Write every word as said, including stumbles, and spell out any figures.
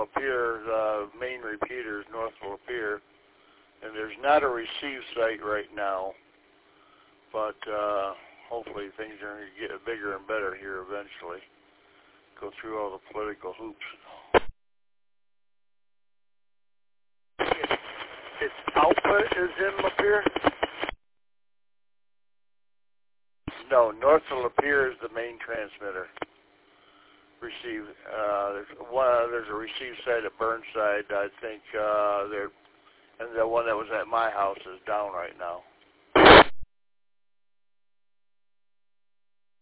Lapeer, the main repeater is north of Lapeer, and there's not a receive site right now, but uh, hopefully things are going to get bigger and better here eventually. Go through all the political hoops. Its output is in Lapeer? No, north of Lapeer is the main transmitter. Receive. Uh, there's one. There's a receive site at Burnside. I think uh, there, and the one that was at my house is down right now.